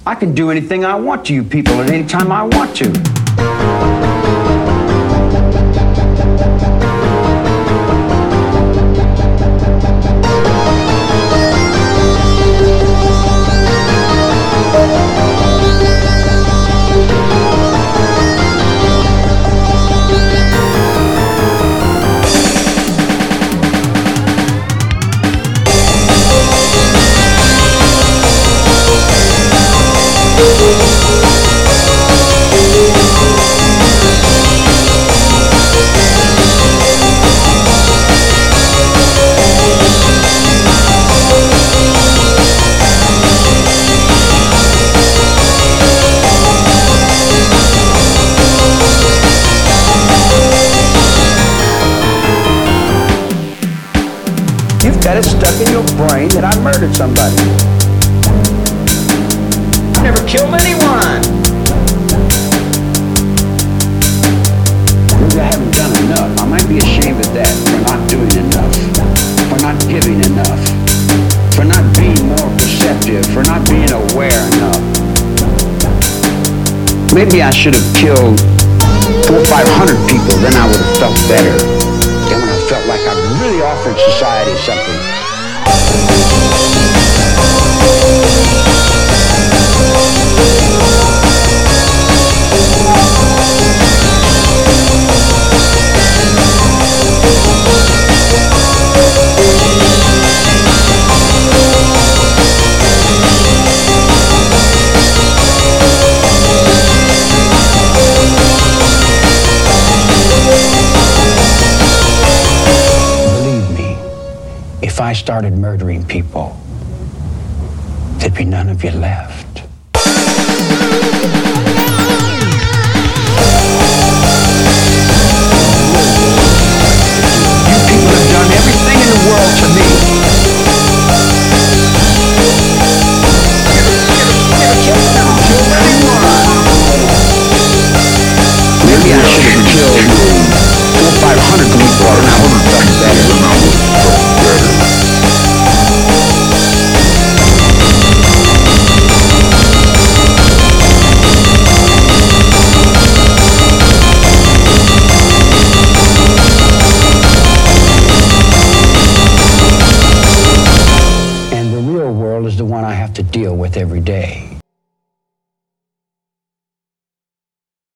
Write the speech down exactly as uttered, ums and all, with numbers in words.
I can do anything I want to you people at any time I want to. You've got it stuck in your brain that I murdered somebody. I never killed anyone. Maybe I haven't done enough. I might be ashamed of that, for not doing enough, for not giving enough, for not being more perceptive, for not being aware enough. Maybe I should have killed four or five hundred people, then I would have felt better. Then when I felt like I really offered society something. If I started murdering people, there'd be none of you left. You people have done everything in the world to me. Maybe I should have killed four or five hundred people, and I would have done better. And the real world is the one I have to deal with every day.